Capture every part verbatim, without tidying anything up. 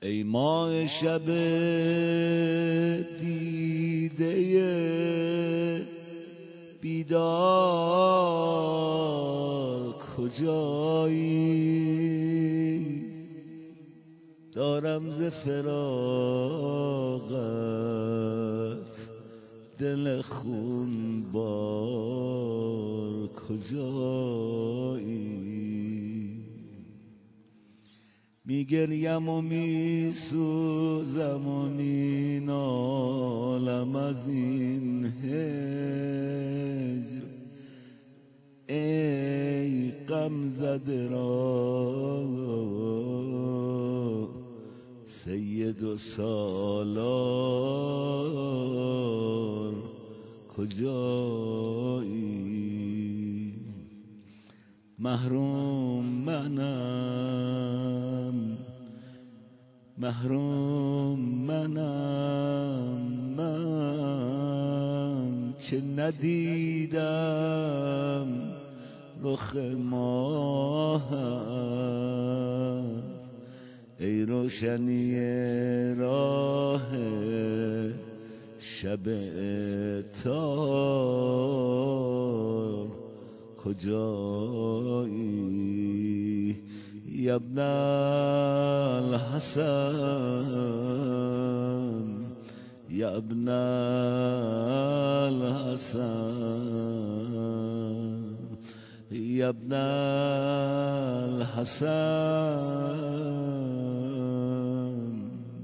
ای ماه شب دیده بیدار کجایی؟ دارم ز فراقت دل خون بار کجایی؟ میگریم و میسوزم و مینالم از این هجر، ای غم زده را سید و سالار کجایی؟ محروم منم محروم منم من که ندیدم رخ ماهت، ای روشنی راه شب تار کجایی؟ یا ابن الحسن یا ابن الحسن یا ابن الحسن.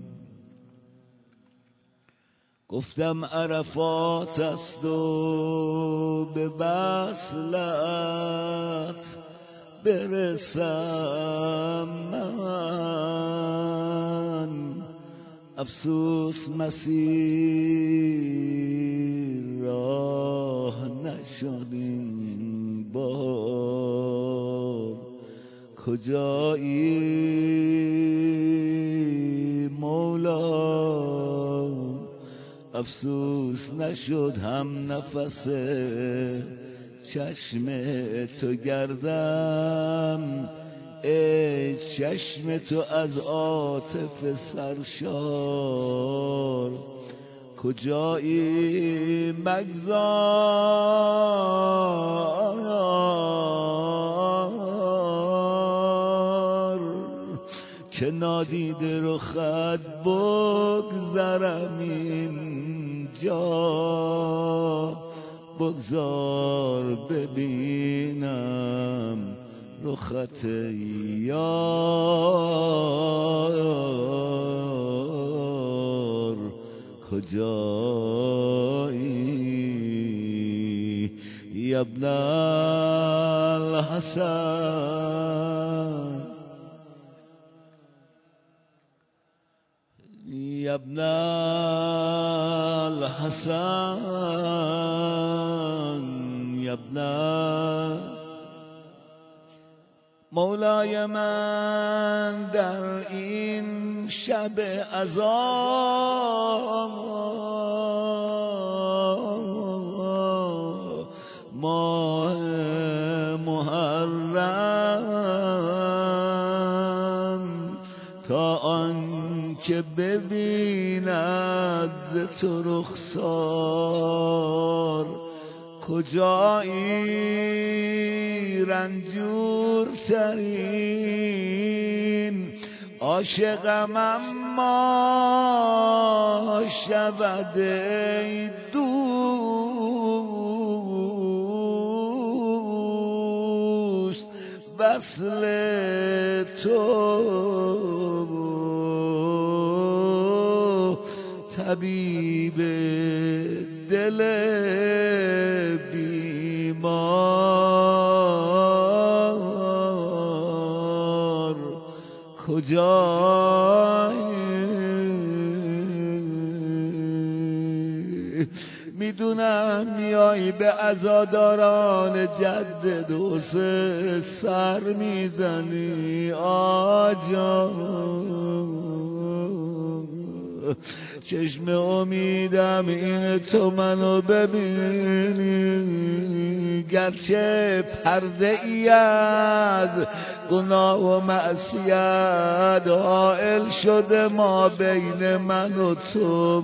گفتم عرفات است و به وصلت برسم من، افسوس مسیر راه نشد این بار کجایی؟ مولا افسوس نشد هم نفس چشم تو گردم، ای چشم تو از عاطفه سرشار کجایی؟ مگذار که نادیده رخت بگذرم اینجا، بگذار ببینم رخت یار کجایی؟ یا ابن الحسن یا ابن الحسن یا ابن مولای من در این شب عزا ماه محرم تا آن که ببیند ز تو رخسار کجایی؟ رنجور ترین عاشقم اما شود ای دوست وصل تو طبیب دل بیمار کجایی؟ میدونم میای به عزاداران جدد حسین سر میزنی آجا، چشم امیدم این تو منو ببینی، گرچه پرده ای از گناه و معصیت حائل شده ما بین من و تو،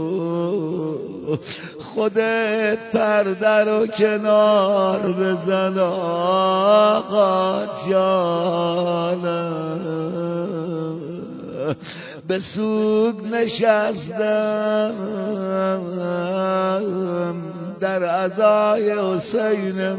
خودت پرده رو کنار بزن آقا جانم. به سوگ نشستم در عزای حسین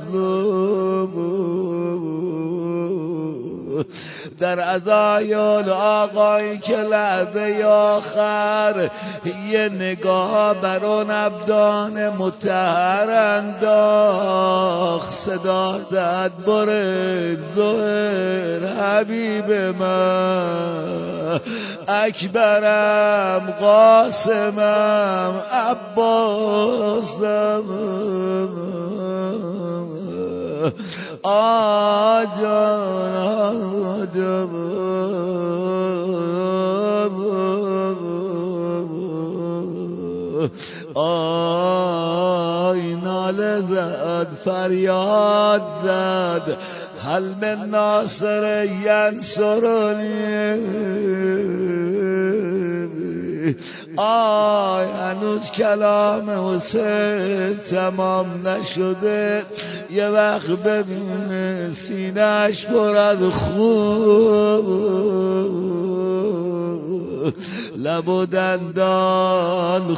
مظلوم، در عزای آقایی که لحظه آخر یه نگاه بر اون ابدان مطهر انداخت، صدا زد بره زهر حبیب من، اکبرم قاسمم عباسم آجان آجان آی ناله زد فریاد زد هل من ناصر ینصرنی، آی هنوز کلام حسین تمام نشده، یه وقت ببینه سینه‌اش پر از خون، لب و دندان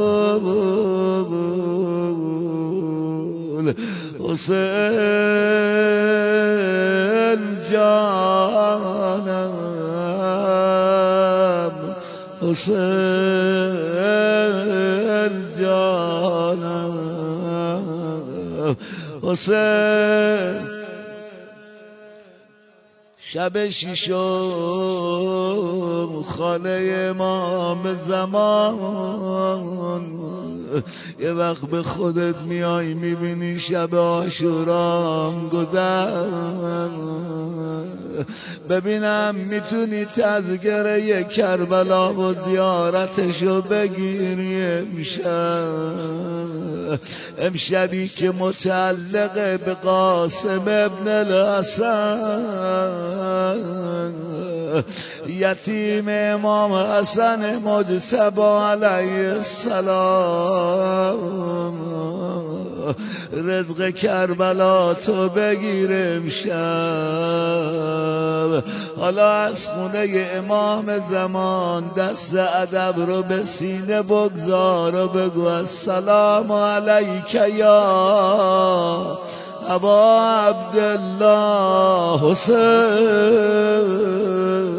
خون، حسین جانم حسین جانم حسین. شب شیشم خانه امام زمان، یه وقت به خودت میای میبینی شب عاشورام گذشت، ببینم میتونی تذکره کربلا و زیارتشو بگیری امشب، امشبی که متعلق به قاسم ابن الحسن، یتیم امام حسن مجتبی علیه السلام، رزق کربلا تو بگیر امشب. حالا از خونه امام زمان دست ادب رو به سینه بگذار و بگو السلام علیک یا ابا عبدالله حسین،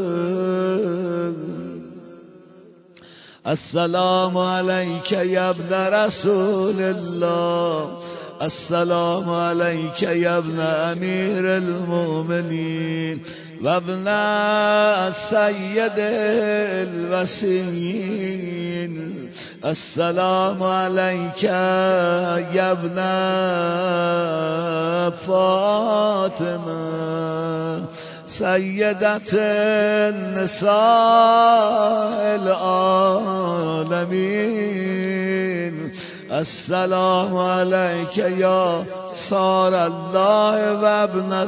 السلام علیک یا ابن رسول الله، السلام علیک یا ابن امیر المؤمنین و ابن سید الوسیین، السلام علیک یا ابن فاطمه سیدت النساء العالمین، السلام علیک یا صار الله و ابن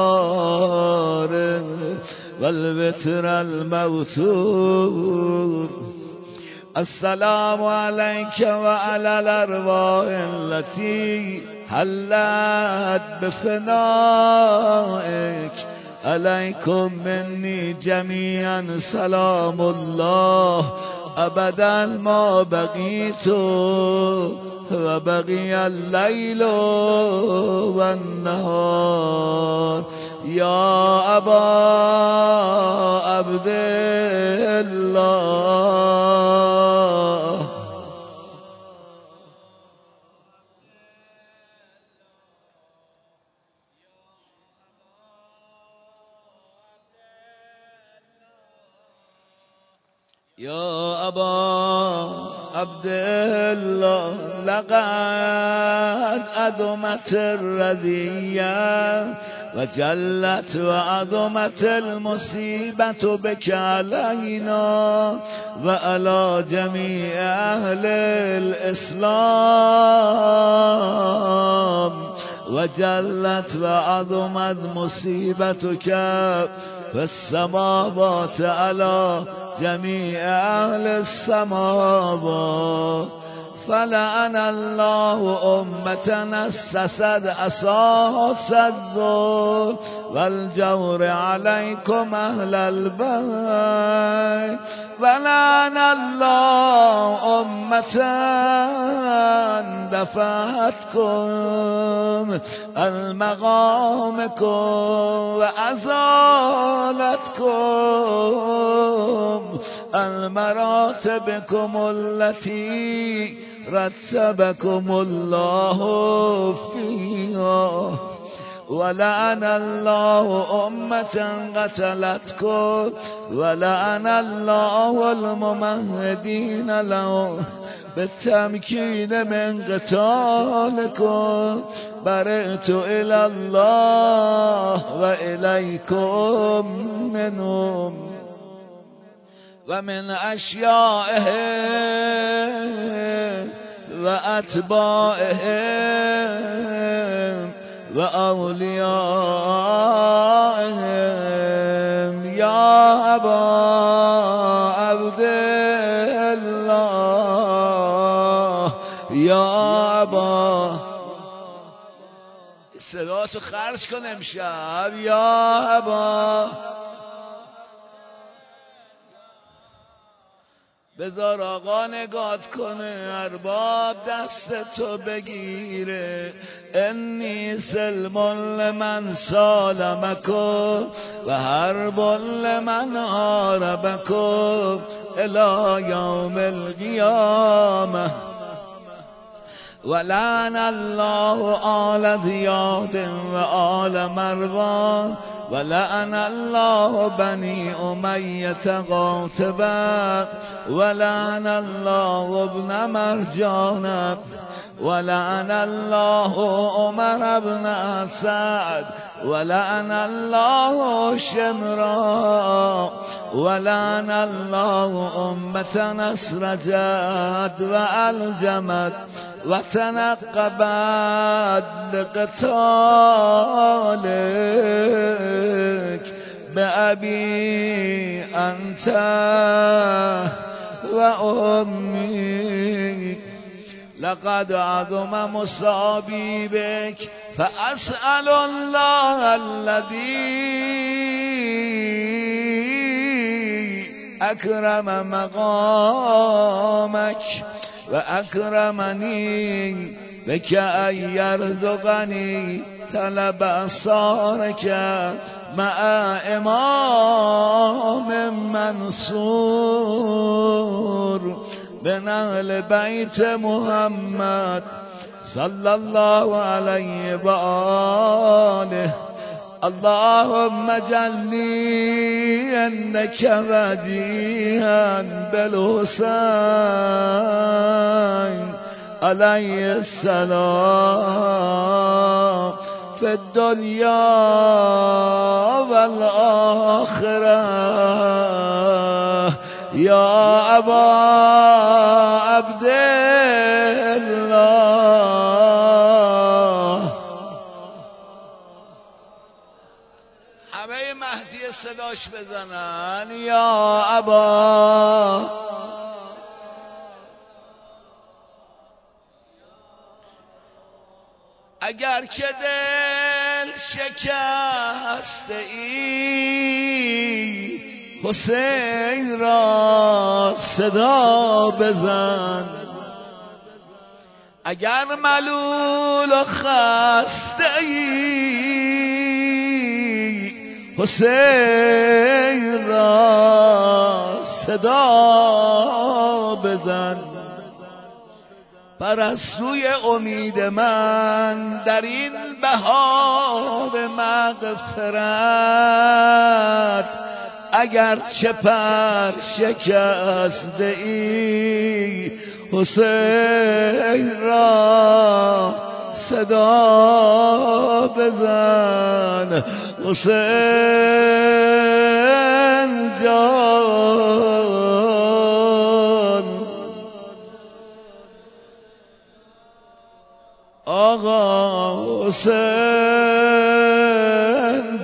صار و الوتر الموتور، السلام علیک و علی الارواح التي حلت بفنائک، علیکم منی جمیعا سلام الله ابدا ما بقیت و بقی اللیل و النهار، یا ابا عبدالله. یا ابا عبدالله لقد ادمت الرضیه و جلت و عظمت المصیبت بک علینا و علی جمیع اهل الاسلام و جلت و عظمت مصیبتک فی السماوات علی جمیع اهل السماوات فلعن الله امة اسست اساس الظلم والجور عليكم اهل البيت ولعن الله امة دفعتكم المقامكم وازالتكم المراتبكم التي رتبكم الله فيها ولعن الله أمة قتلتكم ولعن الله الممهدين له بالتمكين من قتالكم برئت إلى الله وإليكم منهم ومن أشيائهم وأتباعهم وأوليائهم يا أبا عبد الله يا أبا صلاتو خرج کن امشب یا أبا بذار آقا نگات کنه ارباب دست تو بگیره انی سلم لمن سالمکم و حرب لمن حاربکم الی یوم القیامه ولعن الله آل زیاد و آل مروان ولعن الله بني أمية قاطبا ولعن الله ابن مرجان ولعن الله عمر بن سعد ولعن الله شمرا ولعن الله أمة نسرجت وألجمت وتنقبت لقتالك بأبي أنت وأمي لقد عظم مصابي بك فأسأل الله الذي أكرم مقامك وأكرمني بك أن يرزقني طلب أصارك مع إمام منصور من أهل بيت محمد صلى الله عليه وآله اللهم اجعلني انك بديها بالحسين عليه السلام في الدنيا والآخرة يا أبا عبد الله. همه مهدی صداش بزنن یا ابا. اگر که دل شکسته ای حسین را صدا بزن، اگر ملول و خسته ای حسین را صدا بزن. پرستوی امید من در این بهار مغفرت، اگر چه پر شکسته ای حسین را صدا بزن حسین جان آقا حسین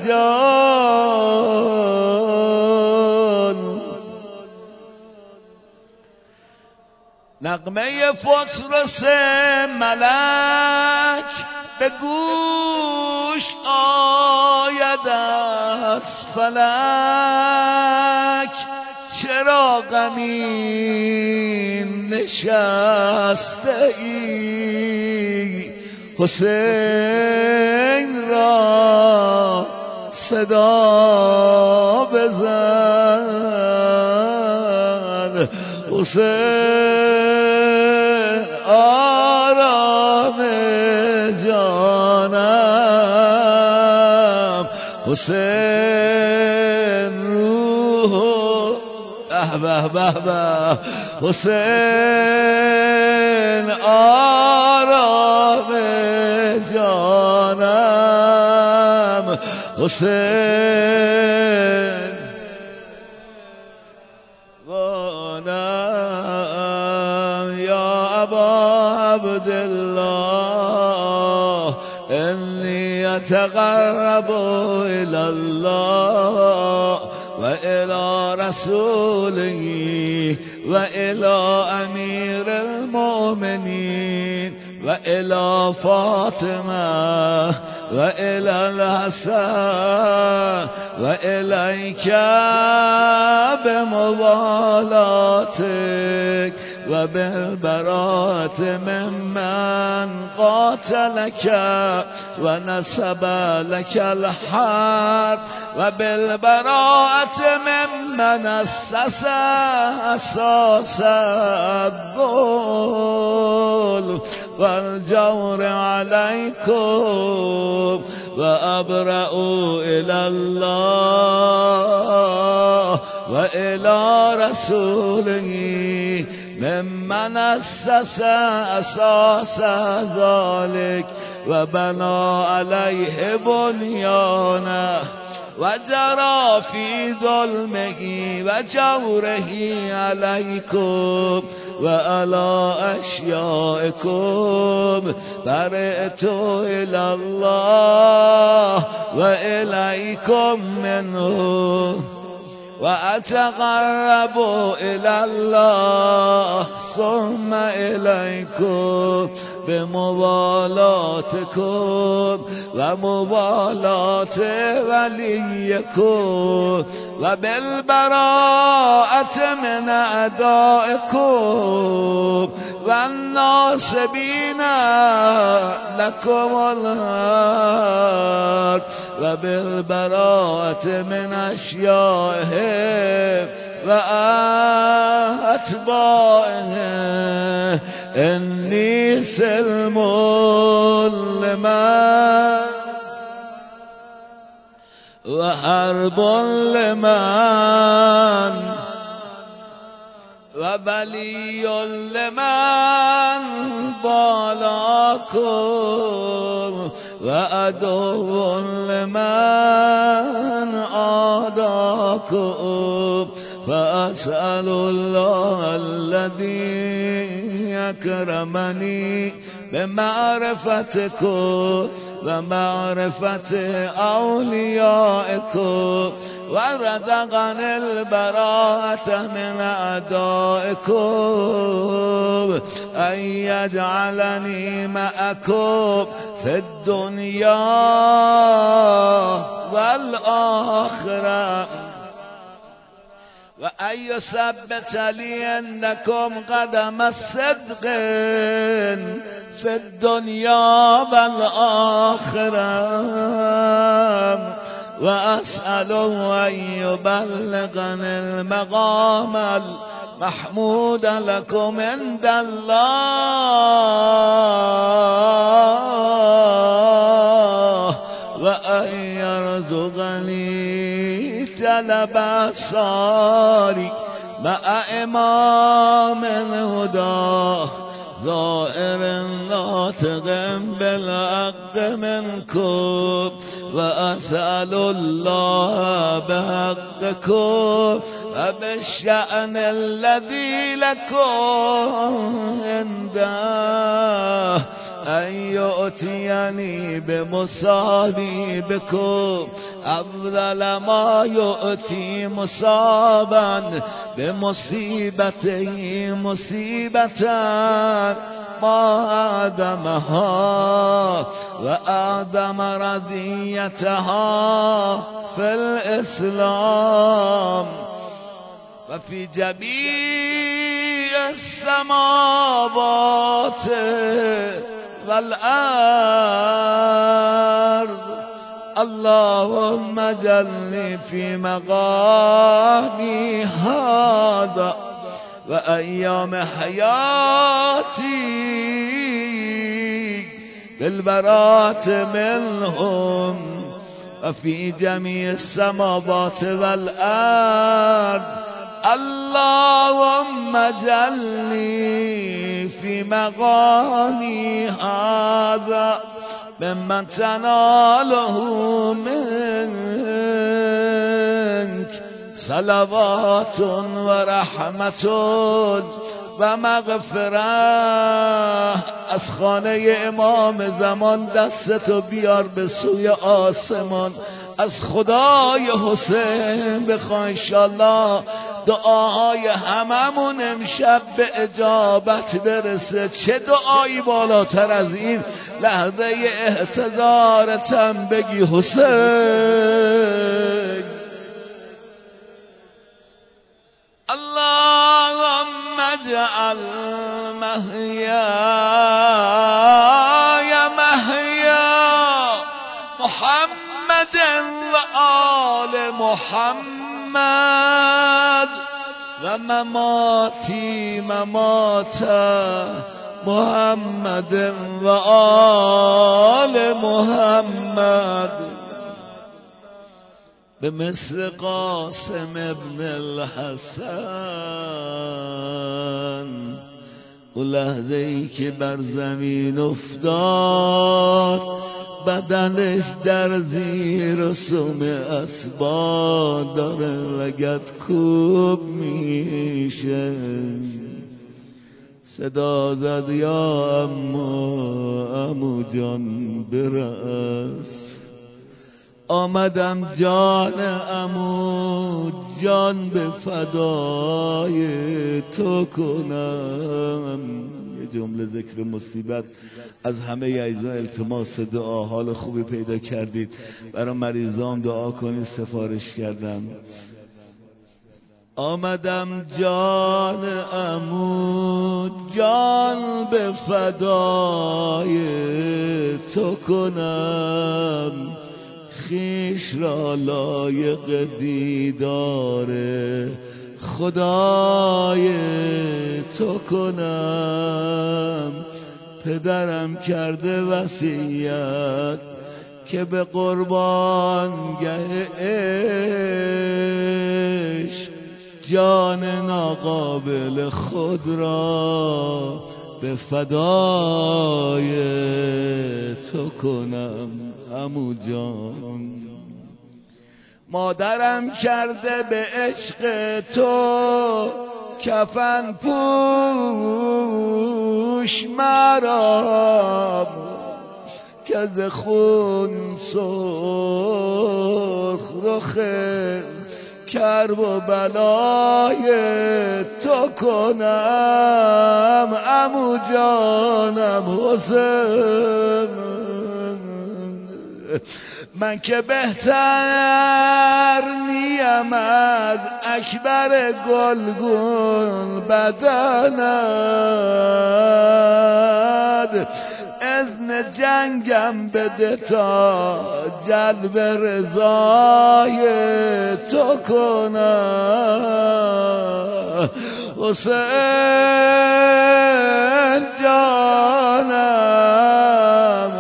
جان نغمه فطرس ملک به گوش آید از فلک چرا غمین نشسته ای حسین را صدا بزن حسین آرام جانم حسین روح به به به حسین آرام جانم حسین وانم یا ابا عبدالله انی اتقرب الی الله و الى رسوله و الى امیر المؤمنین و الى فاطمه و الى الحسن و الیک بموالاتک و بالبراءت ممن قاتلک و نصب لك الحرب و بالبراءت ممن اسس اساس الظلم والجور عليكم وأبرأوا إلى الله وإلى رسوله ممن أسس أساس ذلك وبنى عليه بنيانه وجرى في ظلمه وجوره عليكم وعلى أشيائكم برئت إلى الله وإليكم منه وأتقرب إلى الله ثم إليكم بموالاتكم وموالات وليكم وبالبراءة من أعدائكم والناصبين لكم الحرب وبالبراءة من أشيائهم وأتباعهم إني سلم لمن وحرب لمن وبلي لمن بالاكم وعدو لمن عاداكم فأسأل الله الذي أكرمني بمعرفتكم ومعرفة أوليائكم ورزقني البراءة من أعدائكم أن يجعلني معكم في الدنيا والآخرة وأن يثبت لي عندكم قدم الصدق في الدنيا والآخرة وأسأله أن يبلغني المقام المحمود لكم عند الله وأن يرزقني طلب الصالح مع إمام الهدى ظاهر ناطق بالحق منكم وأسأل الله بحقكم وبالشأن الذي لكم عنده أن يؤتيني بمصابيبكم أفضل ما يؤتي مصابا بمصيبته مصيبة ما آدمها وآدم رضيتها في الإسلام وفي جميع السماوات والأرض اللهم اجعلني في مقامي هذا وأيام حياتي بالبراءة منهم وفي جميع السماوات والأرض اللهم اجعلني في مقامي هذا ممن تناله منك صلوات ورحمة و مغفره. از خانه امام زمان دستتو بیار به سوی آسمان، از خدای حسین بخوا انشالله دعاهای هممون امشب به اجابت برسه. چه دعایی بالاتر از این لحظه احتضارتم بگی حسین. اللهم اجعل محیای محیا محمد و آل محمد و مماتی ممات محمد و آل محمد به مثل قاسم ابن الحسن. او لحظه ای که بر زمین افتاد بدنش در زیر سم اسبان داره لگد کوب میشه. صدا زد یا اما امو جان برس. آمدم جان عمو جان به فدای تو کنم. یه جمله ذکر مصیبت از همه عزیزان التماس دعا. حال خوبی پیدا کردید برای مریضام دعا کنید سفارش کردم. آمدم جان عمو جان به فدای تو کنم. خیش را لایق دیدار خدای تو کنم. پدرم کرده وصیت که به قربانگه عشق جان ناقابل خود را به فدای تو کنم. عمو جان مادرم کرده به عشق تو کفن پوش مرا که ز خون سرخ رخه کرب و بلای تو کنم. عمو جانم حسین من که بهتر نیم از اکبر گلگون بدند. اذن جنگم بده تا جلب رضای تو کنم. حسین جانم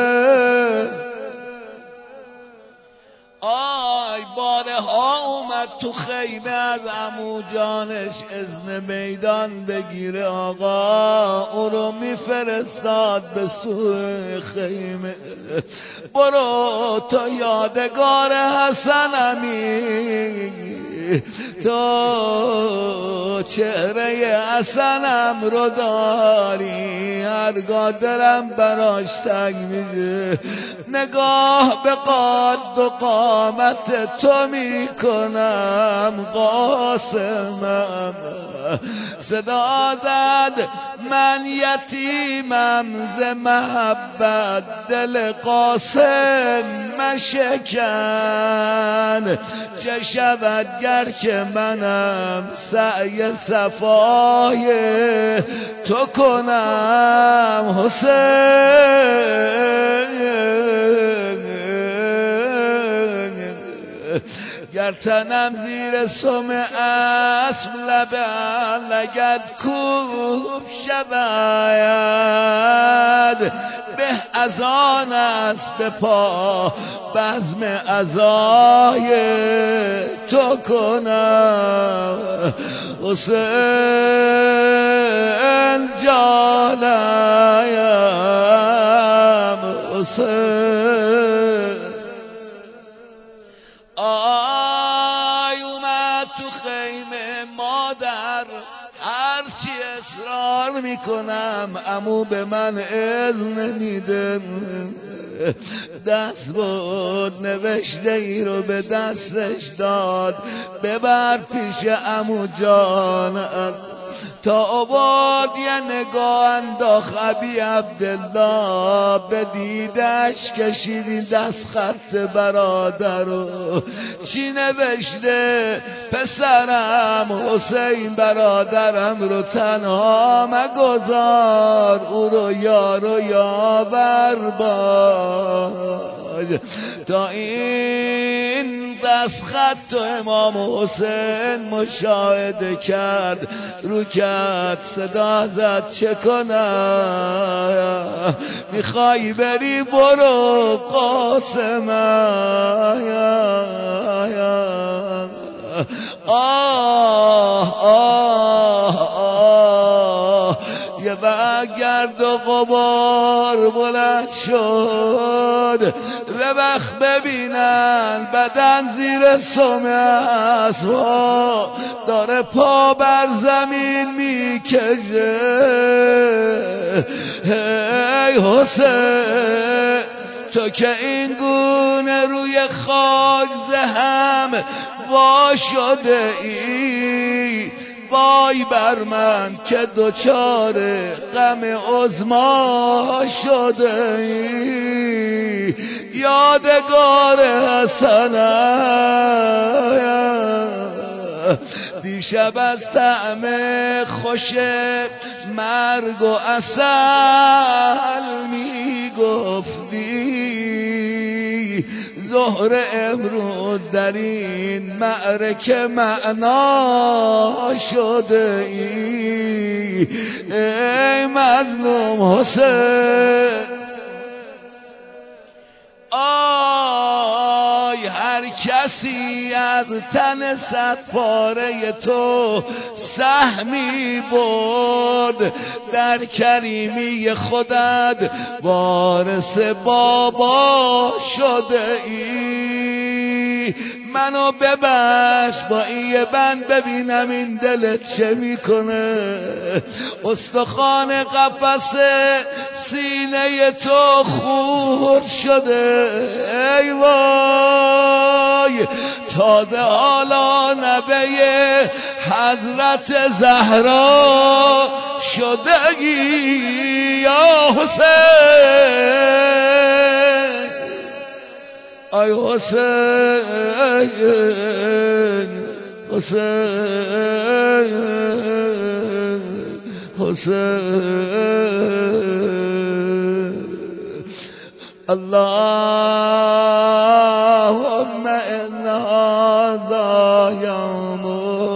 حسین. آی باره ها اومد تو خیمه از عمو جانش اذن میدان بگیره آقا او رو میفرستاد به سوی خیمه. برو تا یادگار حسن امی، تو چهره حسنم رو داری، هرگاه دلم براش تنگ میشه نگاه به قد و قامت تو میکنم. قاسمم صدا زد من یتیمم ز محبت، دل قاسم مشکن، چه شود گر که منم سعی صفای تو کنم. حسین گر تنم زیر سم اسب لبم لگد کوب شود، به از آن است به پا بزم عزای تو کنم. حسین جانم حسین. آی اومد تو خیمه مادر، هرچی اصرار میکنم عمو به من اذن میده. دست بود نوشته ای رو به دستش داد، ببر پیش عمو جان تا آباد یه نگاه انداخت ابی عبدالله، به دیدش کشیدی دست خط برادر رو. چی نوشته؟ پسرم حسین برادرم رو تنها مگذار، او رو یار و یاور باش. تا این دست خط و امام حسین مشاهده کرد، رو کرد صدا زد چه کنم؟ میخوای بری برو قاسم. آه آه آه یه وقت گرد و غبار بلند شد، به بخت ببینن بدن زیر سم اسبا داره پا بر زمین میکشه. ای حسین تو که این گونه روی خاک زهم وا شده ای، وای بر من که دوچار غم عظما شده ای. یادگار حسنم دیشب از طعم خوش مرگ و عسل میگفتی، ظهر امروز در این معرکه معنا شده ای. ای مظلوم حسین، آی هر کسی از تن صد پاره تو سهمی برد، در کریمی خودت وارث بابا شده ای. منو ببخش با این بند ببینم این دلت چه میکنه. استخوان قفس سینه تو خور شده ای وای، تازه حالا نبه حضرت زهرا شده ای یا حسین. ای حسین حسین حسین. اللهم ان هذا یوم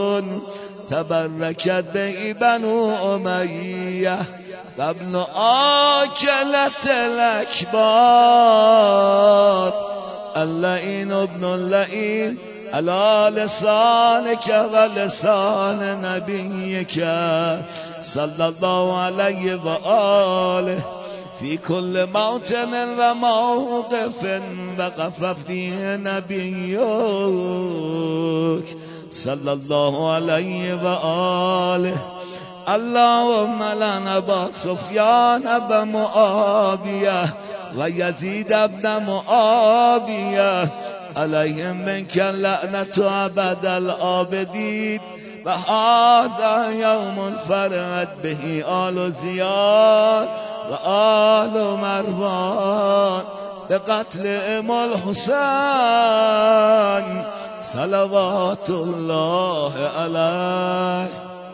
تبرکت به بنو امیه و ابن آکلت الاکبار اللعین ابن اللعین على لسانك ولسان نبيك صلى الله عليه وآله في كل موطن وموقف وقف فيه نبيك صلى الله عليه وآله. اللهم لعن أبا سفيان ومعاوية ويزيد بن معاوية عليهم منك اللعنة أبد الآبدين. وهذا يوم فرت به آل زياد وآل مروان بقتلهم الحسين صلوات الله عليه.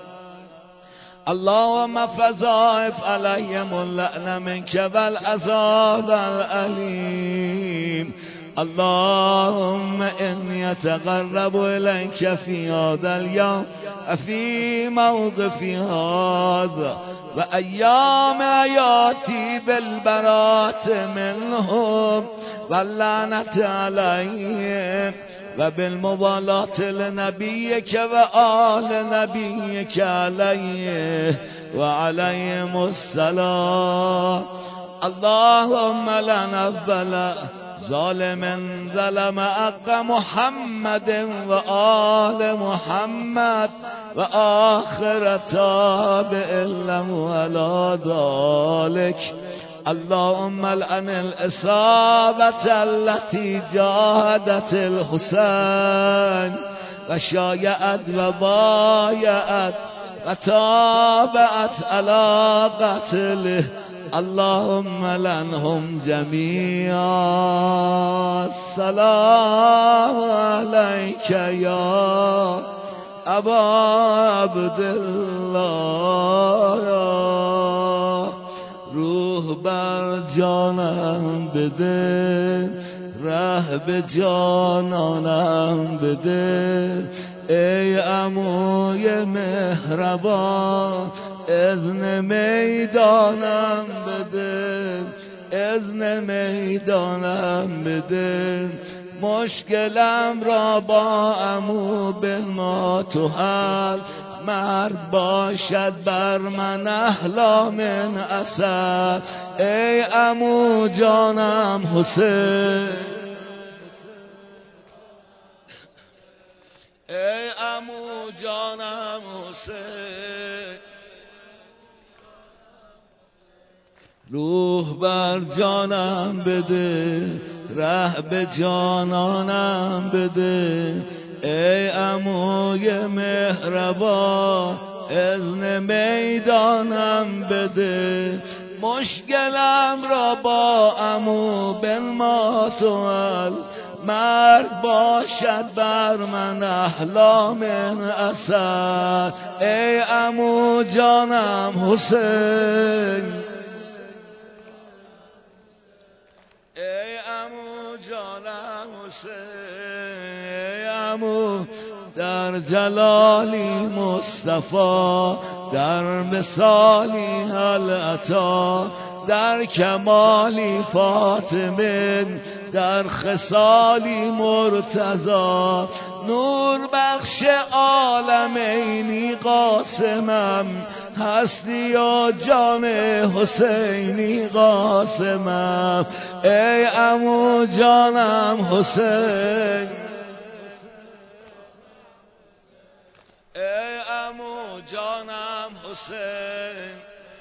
اللهم فضاعف عليهم اللعنة منك والعذاب الأليم. اللهم إني أتقرب إليك في هذا اليوم في موقف هذا وأيام آياتي بالبراءة منهم واللعنة عليهم وبالموالاة لنبيك وآل نبيك عليه وعليهم السلام. اللهم لعن أول ظالم ظلم حق محمد وآل محمد وآخر تابع له على ذلك. اللهم لعن الإصابة التي جاهدت الحسين وشايعت وبايعت وتابعت على قتله. اللهم لعنهم جميعا. السلام عليك يا أبا عبد الله. روح بر جانم بده، ره به جانانم بده. ای عموی مهربان اذن میدانم بده، اذن میدانم بده. مشکلم را با عمو به ما تو حل، مرد باشد بر من احلا من اسد. ای عمو جانم حسین، ای عمو جانم حسین. روح بر جانم بده، ره به جانانم بده. ای عموی مهربان اذن میدانم بده. مشکلم را با عمو بنما تو حل، مرگ باشد بر من احلا من اسد. ای عمو جانم حسین، ای عمو جانم حسین. ای عمو در جلالی مصطفی، در مثالی العطا، در کمالی فاطمه، در خصالی مرتضی. نور بخش عالمینی قاسمم، هستی و جان حسینی قاسمم. ای عمو جانم حسین، ای عمو جانم حسین.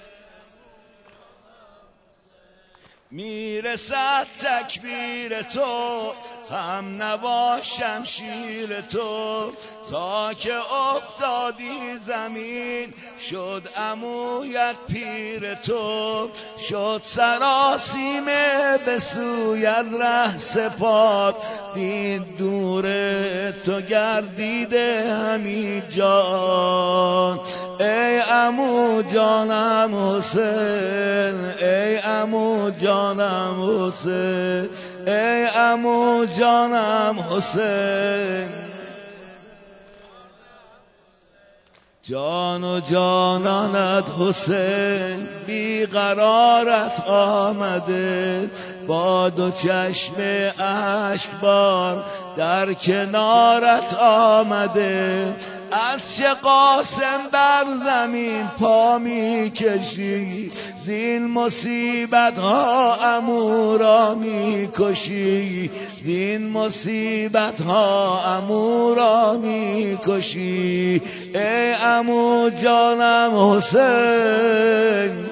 میرسد تکبیر تو، هم نوا شمشیر تو، تا که افتادی زمین شد عمویت پیر تو. شد سراسیمه به سویت ره سپاد، دید دور تو گردیده همی جان. ای عمو جانم حسین، ای عمو جانم حسین، ای عمو جانم حسین. جان و جانانت حسین بیقرارت آمده، با دو چشم اشکبار در کنارت آمده. از چه قاسم بر زمین پا می کشی، زین مصیبت ها عمو را می کشی، زین مصیبت ها عمو را می کشی. ای عمو جانم حسین،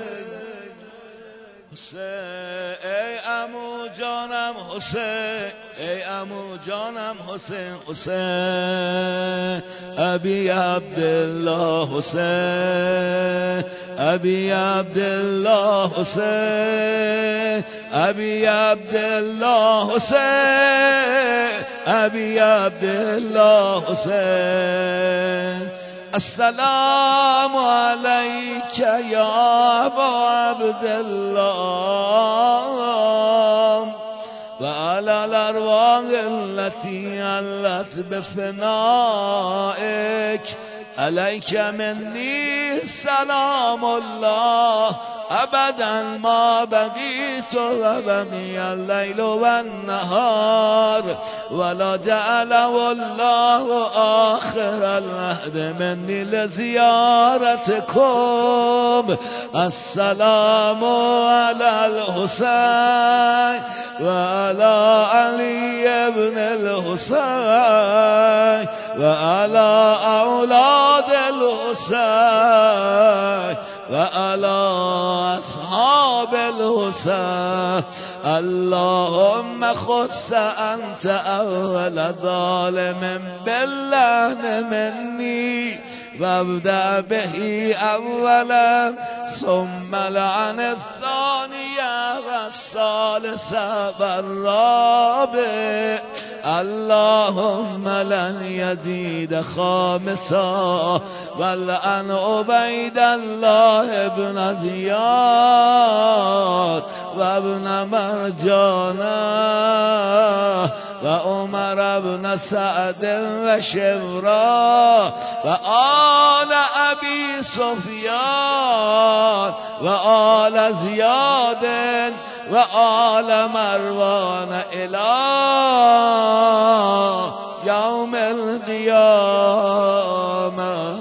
حسین ای عمو جانم حسین، ای عمو جانم حسین، حسین ابی عبدالله حسین، ابی عبدالله حسین، ابی عبدالله حسین، ابی عبدالله حسین. السلام علیک یا ابا عبدالله و علی الارواح التي علت بفنائک، علیک منی سلام الله ابدا ما بقیت و بقی اللیل و النهار ولا جعله الله آخر العهد منی لزیارتکم. السلام علی الحسین و علی علی ابن الحسین و علی اولاد الحسین و علی اصحاب الحسین. اللهم خص انت اول ظالم باللعن منی وابدأ به اولا ثم لعن الثانية والثالثة والرابع. اللهم لن يزيد خامسا ولعن عبيد الله ابن زياد وابن مرجانه وعمر بن سعد وشبرا وآل أبي سفيان وآل زياد وآل مروان إلى يوم القيامة.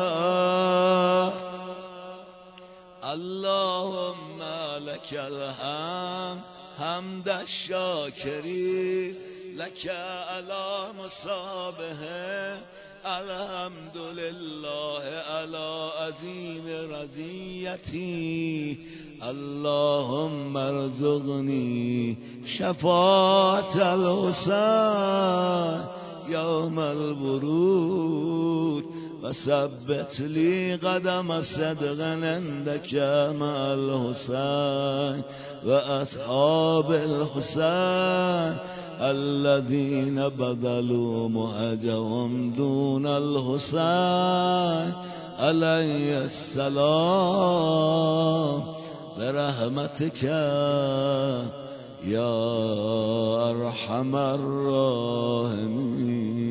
اللهم لك الحمد حمد الشاكرين، لك على مصابه الحمد لله على عظيم رضيتي. اللهم ارزقني شفاعة الحسين يوم الورود وثبت لي قدم صدق عندك مع الحسين وأصحاب الحسين الذين بذلوا مهجهم دون الحسين عليه السلام برحمتك يا أرحم الراحمين.